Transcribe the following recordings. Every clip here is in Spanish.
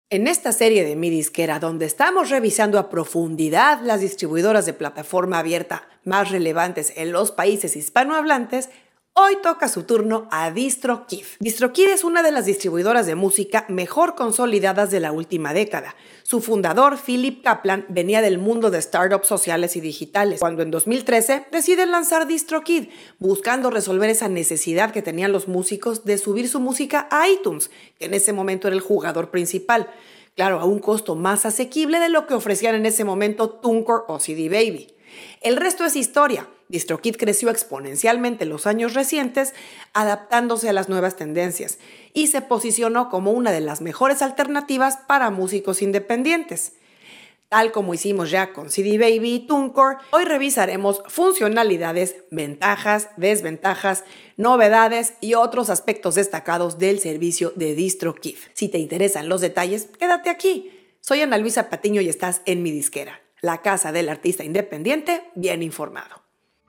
En esta serie de Mi Disquera, donde estamos revisando a profundidad las distribuidoras de plataforma abierta más relevantes en los países hispanohablantes, hoy toca su turno a DistroKid. DistroKid es una de las distribuidoras de música mejor consolidadas de la última década. Su fundador, Philip Kaplan, venía del mundo de startups sociales y digitales, cuando en 2013 decide lanzar DistroKid, buscando resolver esa necesidad que tenían los músicos de subir su música a iTunes, que en ese momento era el jugador principal. Claro, a un costo más asequible de lo que ofrecían en ese momento TuneCore o CD Baby. El resto es historia. DistroKid creció exponencialmente en los años recientes, adaptándose a las nuevas tendencias, y se posicionó como una de las mejores alternativas para músicos independientes. Tal como hicimos ya con CD Baby y TuneCore, hoy revisaremos funcionalidades, ventajas, desventajas, novedades y otros aspectos destacados del servicio de DistroKid. Si te interesan los detalles, quédate aquí. Soy Ana Luisa Patiño y estás en Mi Disquera, la casa del artista independiente bien informado.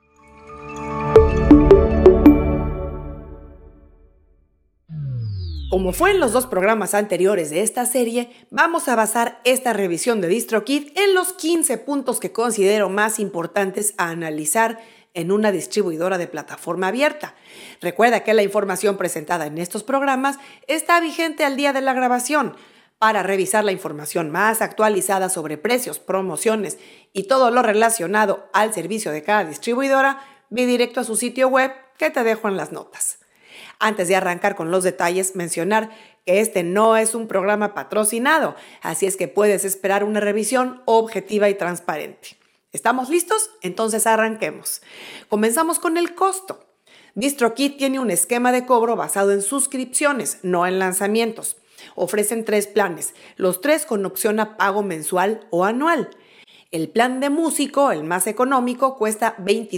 Como fue en los dos programas anteriores de esta serie, vamos a basar esta revisión de DistroKid en los 15 puntos que considero más importantes a analizar en una distribuidora de plataforma abierta. Recuerda que la información presentada en estos programas está vigente al día de la grabación. Para revisar la información más actualizada sobre precios, promociones y todo lo relacionado al servicio de cada distribuidora, ve directo a su sitio web que te dejo en las notas. Antes de arrancar con los detalles, mencionar que este no es un programa patrocinado, así es que puedes esperar una revisión objetiva y transparente. ¿Estamos listos? Entonces arranquemos. Comenzamos con el costo. DistroKid tiene un esquema de cobro basado en suscripciones, no en lanzamientos. Ofrecen 3 planes, los 3 con opción a pago mensual o anual. El plan de músico, el más económico, cuesta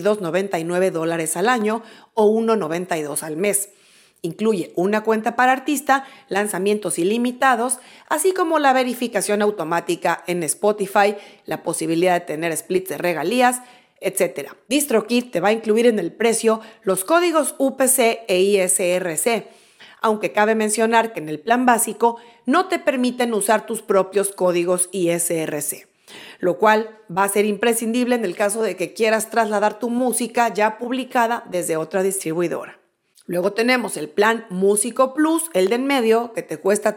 $22.99 al año o $1.92 al mes. Incluye una cuenta para artista, lanzamientos ilimitados, así como la verificación automática en Spotify, la posibilidad de tener splits de regalías, etc. DistroKid te va a incluir en el precio los códigos UPC e ISRC, aunque cabe mencionar que en el plan básico no te permiten usar tus propios códigos ISRC, lo cual va a ser imprescindible en el caso de que quieras trasladar tu música ya publicada desde otra distribuidora. Luego tenemos el plan Músico Plus, el de en medio, que te cuesta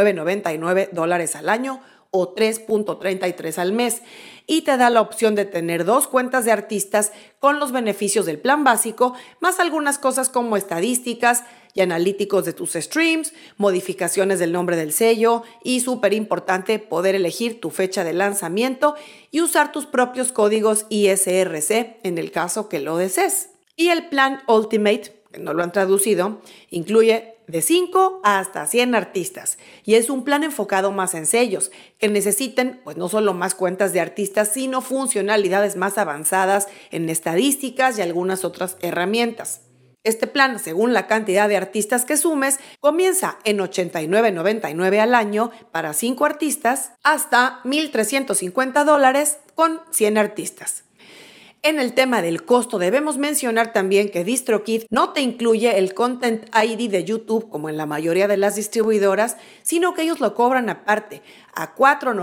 $39.99 al año o $3.33 al mes y te da la opción de tener 2 cuentas de artistas con los beneficios del plan básico, más algunas cosas como estadísticas y analíticos de tus streams, modificaciones del nombre del sello y, súper importante, poder elegir tu fecha de lanzamiento y usar tus propios códigos ISRC en el caso que lo desees. Y el plan Ultimate, que no lo han traducido, incluye de 5 hasta 100 artistas y es un plan enfocado más en sellos que necesiten pues no solo más cuentas de artistas, sino funcionalidades más avanzadas en estadísticas y algunas otras herramientas. Este plan, según la cantidad de artistas que sumes, comienza en $89.99 al año para 5 artistas hasta $1,350 con 100 artistas. En el tema del costo debemos mencionar también que DistroKid no te incluye el Content ID de YouTube como en la mayoría de las distribuidoras, sino que ellos lo cobran aparte a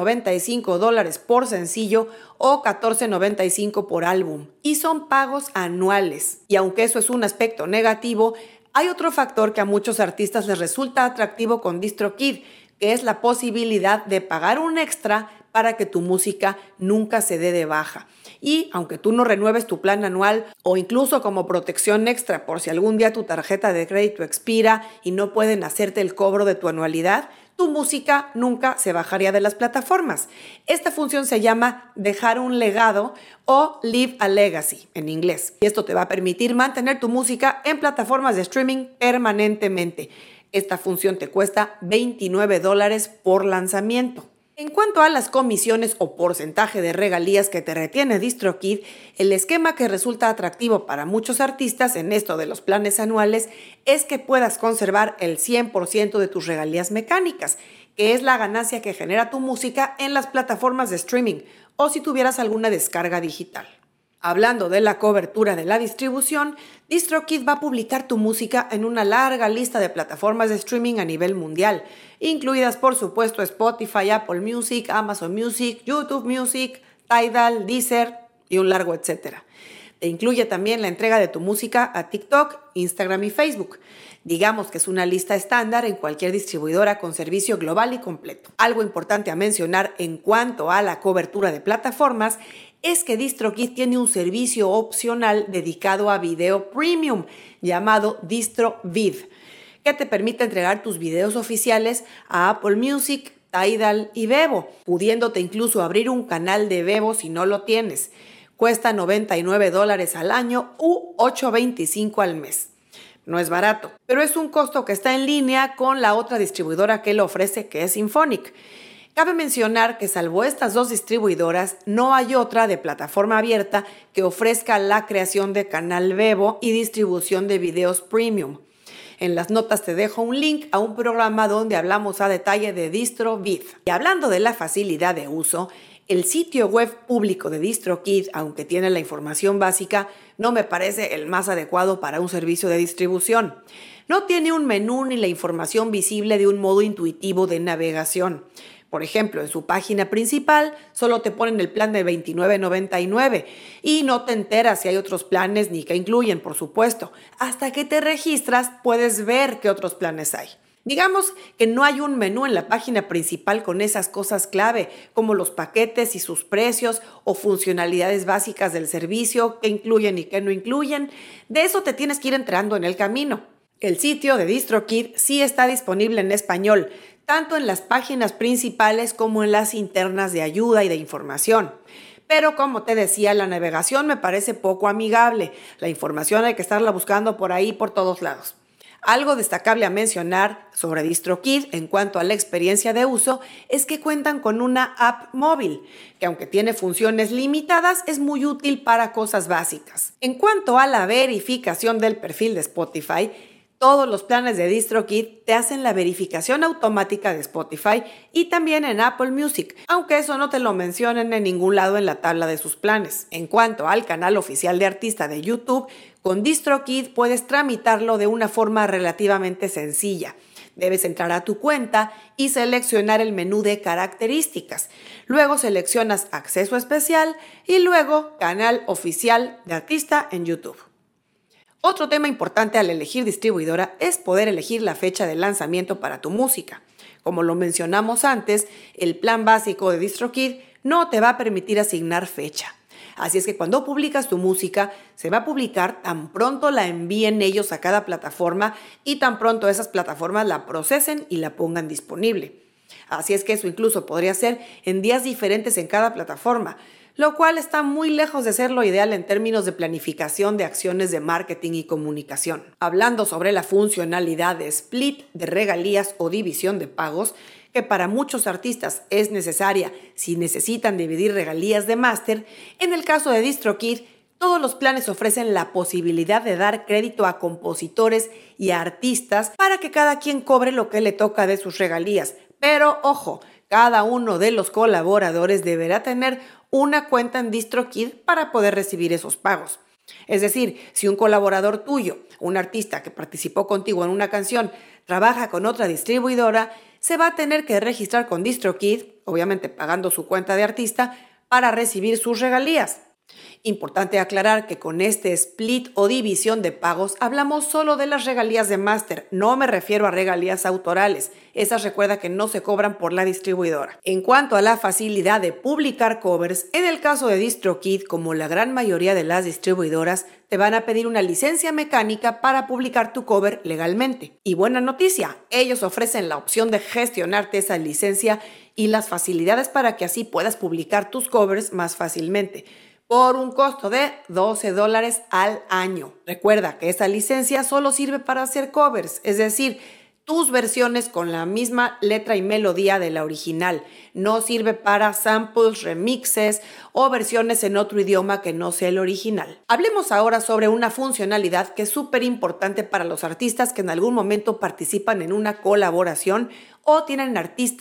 $4.95 por sencillo o $14.95 por álbum y son pagos anuales. Y aunque eso es un aspecto negativo, hay otro factor que a muchos artistas les resulta atractivo con DistroKid, que es la posibilidad de pagar un extra para que tu música nunca se dé de baja. Y aunque tú no renueves tu plan anual o incluso como protección extra por si algún día tu tarjeta de crédito expira y no pueden hacerte el cobro de tu anualidad, tu música nunca se bajaría de las plataformas. Esta función se llama dejar un legado o leave a legacy en inglés. Y esto te va a permitir mantener tu música en plataformas de streaming permanentemente. Esta función te cuesta $29 por lanzamiento. En cuanto a las comisiones o porcentaje de regalías que te retiene DistroKid, el esquema que resulta atractivo para muchos artistas en esto de los planes anuales es que puedas conservar el 100% de tus regalías mecánicas, que es la ganancia que genera tu música en las plataformas de streaming o si tuvieras alguna descarga digital. Hablando de la cobertura de la distribución, DistroKid va a publicar tu música en una larga lista de plataformas de streaming a nivel mundial, incluidas por supuesto Spotify, Apple Music, Amazon Music, YouTube Music, Tidal, Deezer y un largo etcétera. Te incluye también la entrega de tu música a TikTok, Instagram y Facebook. Digamos que es una lista estándar en cualquier distribuidora con servicio global y completo. Algo importante a mencionar en cuanto a la cobertura de plataformas es que DistroKid tiene un servicio opcional dedicado a video premium llamado DistroVid, que te permite entregar tus videos oficiales a Apple Music, Tidal y Vevo, pudiéndote incluso abrir un canal de Vevo si no lo tienes. Cuesta $99 al año u $8.25 al mes. No es barato, pero es un costo que está en línea con la otra distribuidora que lo ofrece, que es Symphonic. Cabe mencionar que salvo estas dos distribuidoras, no hay otra de plataforma abierta que ofrezca la creación de canal Vevo y distribución de videos premium. En las notas te dejo un link a un programa donde hablamos a detalle de DistroVid. Y hablando de la facilidad de uso, el sitio web público de DistroKid, aunque tiene la información básica, no me parece el más adecuado para un servicio de distribución. No tiene un menú ni la información visible de un modo intuitivo de navegación. Por ejemplo, en su página principal solo te ponen el plan de $29.99 y no te enteras si hay otros planes ni qué incluyen, por supuesto. Hasta que te registras puedes ver qué otros planes hay. Digamos que no hay un menú en la página principal con esas cosas clave, como los paquetes y sus precios o funcionalidades básicas del servicio, qué incluyen y qué no incluyen. De eso te tienes que ir enterando en el camino. El sitio de DistroKid sí está disponible en español, tanto en las páginas principales como en las internas de ayuda y de información. Pero como te decía, la navegación me parece poco amigable. La información hay que estarla buscando por ahí, por todos lados. Algo destacable a mencionar sobre DistroKid en cuanto a la experiencia de uso es que cuentan con una app móvil, que aunque tiene funciones limitadas, es muy útil para cosas básicas. En cuanto a la verificación del perfil de Spotify, todos los planes de DistroKid te hacen la verificación automática de Spotify y también en Apple Music, aunque eso no te lo mencionan en ningún lado en la tabla de sus planes. En cuanto al canal oficial de artista de YouTube, con DistroKid puedes tramitarlo de una forma relativamente sencilla. Debes entrar a tu cuenta y seleccionar el menú de características. Luego seleccionas acceso especial y luego canal oficial de artista en YouTube. Otro tema importante al elegir distribuidora es poder elegir la fecha de lanzamiento para tu música. Como lo mencionamos antes, el plan básico de DistroKid no te va a permitir asignar fecha. Así es que cuando publicas tu música, se va a publicar tan pronto la envíen ellos a cada plataforma y tan pronto esas plataformas la procesen y la pongan disponible. Así es que eso incluso podría ser en días diferentes en cada plataforma, lo cual está muy lejos de ser lo ideal en términos de planificación de acciones de marketing y comunicación. Hablando sobre la funcionalidad de split de regalías o división de pagos, que para muchos artistas es necesaria si necesitan dividir regalías de máster, en el caso de DistroKid, todos los planes ofrecen la posibilidad de dar crédito a compositores y a artistas para que cada quien cobre lo que le toca de sus regalías. Pero, ojo, cada uno de los colaboradores deberá tener una cuenta en DistroKid para poder recibir esos pagos. Es decir, si un colaborador tuyo, un artista que participó contigo en una canción, trabaja con otra distribuidora, se va a tener que registrar con DistroKid, obviamente pagando su cuenta de artista, para recibir sus regalías. Importante aclarar que con este split o división de pagos hablamos solo de las regalías de máster, no me refiero a regalías autorales, esas recuerda que no se cobran por la distribuidora. En cuanto a la facilidad de publicar covers, en el caso de DistroKid, como la gran mayoría de las distribuidoras, te van a pedir una licencia mecánica para publicar tu cover legalmente. Y buena noticia, ellos ofrecen la opción de gestionarte esa licencia y las facilidades para que así puedas publicar tus covers más fácilmente, por un costo de $12 al año. Recuerda que esta licencia solo sirve para hacer covers, es decir, tus versiones con la misma letra y melodía de la original. No sirve para samples, remixes o versiones en otro idioma que no sea el original. Hablemos ahora sobre una funcionalidad que es súper importante para los artistas que en algún momento participan en una colaboración o tienen artistas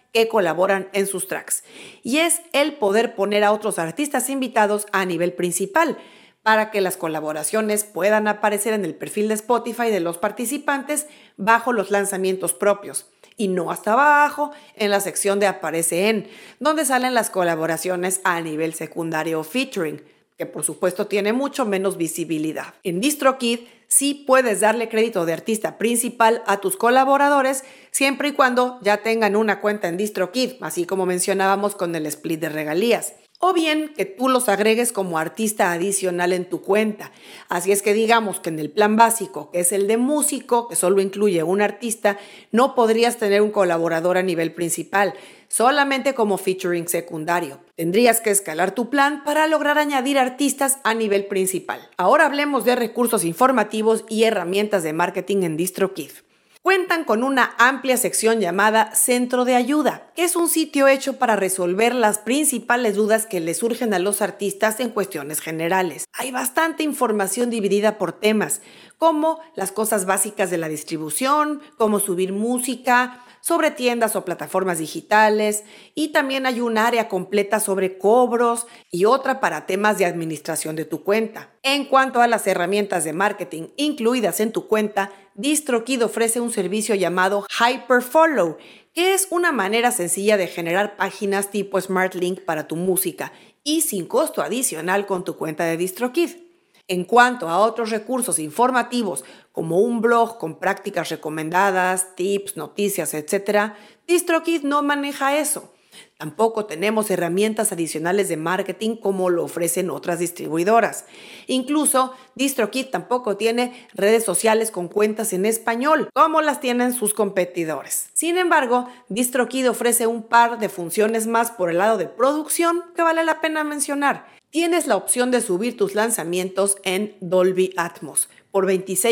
que colaboran en sus tracks. Y es el poder poner a otros artistas invitados a nivel principal, para que las colaboraciones puedan aparecer en el perfil de Spotify de los participantes bajo los lanzamientos propios y no hasta abajo en la sección de Aparece en, donde salen las colaboraciones a nivel secundario o featuring, que por supuesto tiene mucho menos visibilidad. En DistroKid sí puedes darle crédito de artista principal a tus colaboradores siempre y cuando ya tengan una cuenta en DistroKid, así como mencionábamos con el split de regalías. O bien que tú los agregues como artista adicional en tu cuenta. Así es que digamos que en el plan básico, que es el de músico, que solo incluye un artista, no podrías tener un colaborador a nivel principal, solamente como featuring secundario. Tendrías que escalar tu plan para lograr añadir artistas a nivel principal. Ahora hablemos de recursos informativos y herramientas de marketing en DistroKid. Cuentan con una amplia sección llamada Centro de Ayuda, que es un sitio hecho para resolver las principales dudas que le surgen a los artistas en cuestiones generales. Hay bastante información dividida por temas, como las cosas básicas de la distribución, cómo subir música, sobre tiendas o plataformas digitales, y también hay un área completa sobre cobros y otra para temas de administración de tu cuenta. En cuanto a las herramientas de marketing incluidas en tu cuenta, DistroKid ofrece un servicio llamado Hyperfollow, que es una manera sencilla de generar páginas tipo SmartLink para tu música y sin costo adicional con tu cuenta de DistroKid. En cuanto a otros recursos informativos, como un blog con prácticas recomendadas, tips, noticias, etc., DistroKid no maneja eso. Tampoco tenemos herramientas adicionales de marketing como lo ofrecen otras distribuidoras. Incluso, DistroKid tampoco tiene redes sociales con cuentas en español, como las tienen sus competidores. Sin embargo, DistroKid ofrece un par de funciones más por el lado de producción que vale la pena mencionar. Tienes la opción de subir tus lanzamientos en Dolby Atmos por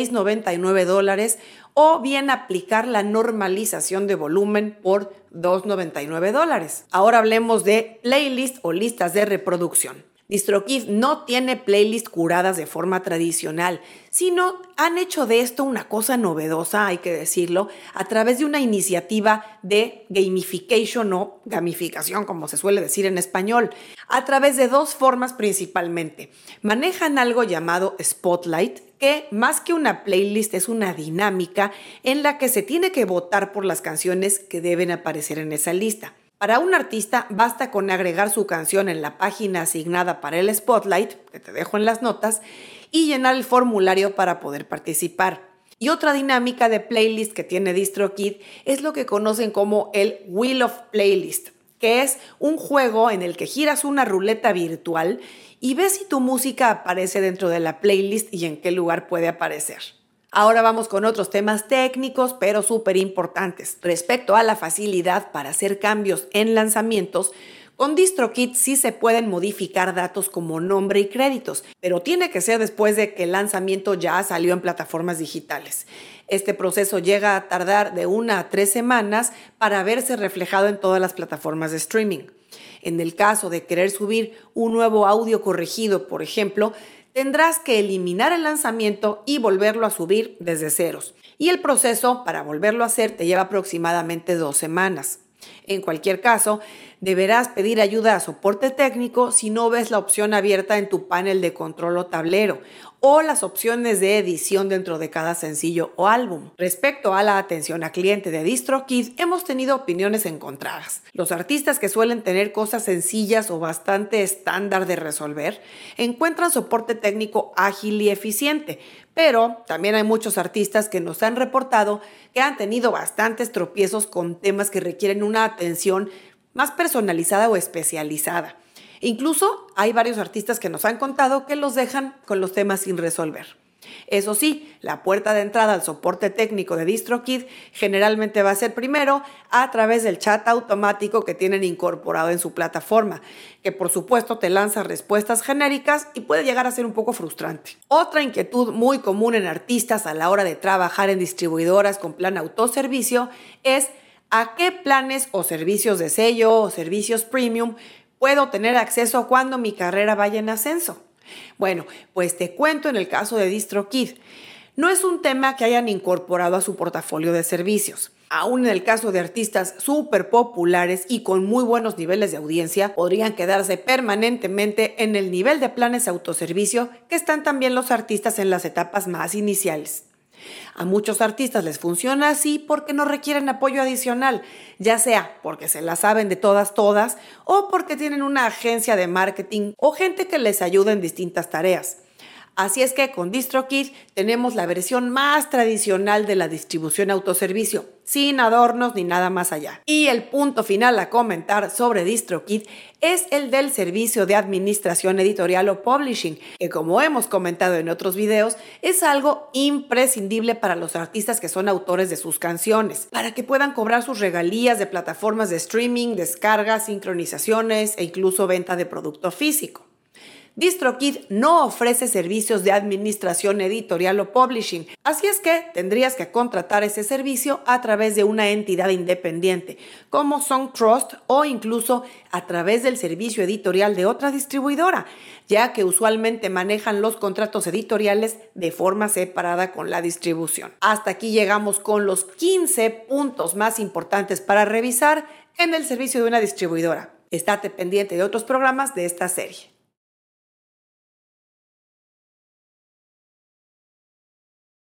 $26.99 o bien aplicar la normalización de volumen por $2.99. Ahora hablemos de playlist o listas de reproducción. DistroKid no tiene playlists curadas de forma tradicional, sino han hecho de esto una cosa novedosa, hay que decirlo, a través de una iniciativa de gamification o gamificación, como se suele decir en español, a través de dos formas principalmente. Manejan algo llamado Spotlight, que más que una playlist es una dinámica en la que se tiene que votar por las canciones que deben aparecer en esa lista. Para un artista basta con agregar su canción en la página asignada para el Spotlight, que te dejo en las notas, y llenar el formulario para poder participar. Y otra dinámica de playlist que tiene DistroKid es lo que conocen como el Wheel of Playlist, que es un juego en el que giras una ruleta virtual y ves si tu música aparece dentro de la playlist y en qué lugar puede aparecer. Ahora vamos con otros temas técnicos, pero súper importantes. Respecto a la facilidad para hacer cambios en lanzamientos, con DistroKid sí se pueden modificar datos como nombre y créditos, pero tiene que ser después de que el lanzamiento ya salió en plataformas digitales. Este proceso llega a tardar de 1 a 3 semanas para verse reflejado en todas las plataformas de streaming. En el caso de querer subir un nuevo audio corregido, por ejemplo, tendrás que eliminar el lanzamiento y volverlo a subir desde ceros. Y el proceso para volverlo a hacer te lleva aproximadamente 2 semanas. En cualquier caso, deberás pedir ayuda a soporte técnico si no ves la opción abierta en tu panel de control o tablero o las opciones de edición dentro de cada sencillo o álbum. Respecto a la atención al cliente de DistroKid, hemos tenido opiniones encontradas. Los artistas que suelen tener cosas sencillas o bastante estándar de resolver encuentran soporte técnico ágil y eficiente, pero también hay muchos artistas que nos han reportado que han tenido bastantes tropiezos con temas que requieren una atención más personalizada o especializada. Incluso hay varios artistas que nos han contado que los dejan con los temas sin resolver. Eso sí, la puerta de entrada al soporte técnico de DistroKid generalmente va a ser primero a través del chat automático que tienen incorporado en su plataforma, que por supuesto te lanza respuestas genéricas y puede llegar a ser un poco frustrante. Otra inquietud muy común en artistas a la hora de trabajar en distribuidoras con plan autoservicio es ¿a qué planes o servicios de sello o servicios premium puedo tener acceso cuando mi carrera vaya en ascenso? Bueno, pues te cuento en el caso de DistroKid. No es un tema que hayan incorporado a su portafolio de servicios. Aún en el caso de artistas súper populares y con muy buenos niveles de audiencia, podrían quedarse permanentemente en el nivel de planes autoservicio que están también los artistas en las etapas más iniciales. A muchos artistas les funciona así porque no requieren apoyo adicional, ya sea porque se la saben de todas o porque tienen una agencia de marketing o gente que les ayuda en distintas tareas. Así es que con DistroKid tenemos la versión más tradicional de la distribución autoservicio, sin adornos ni nada más allá. Y el punto final a comentar sobre DistroKid es el del servicio de administración editorial o publishing, que como hemos comentado en otros videos, es algo imprescindible para los artistas que son autores de sus canciones, para que puedan cobrar sus regalías de plataformas de streaming, descargas, sincronizaciones e incluso venta de producto físico. DistroKid no ofrece servicios de administración editorial o publishing, así es que tendrías que contratar ese servicio a través de una entidad independiente, como SongTrust o incluso a través del servicio editorial de otra distribuidora, ya que usualmente manejan los contratos editoriales de forma separada con la distribución. Hasta aquí llegamos con los 15 puntos más importantes para revisar en el servicio de una distribuidora. Estate pendiente de otros programas de esta serie.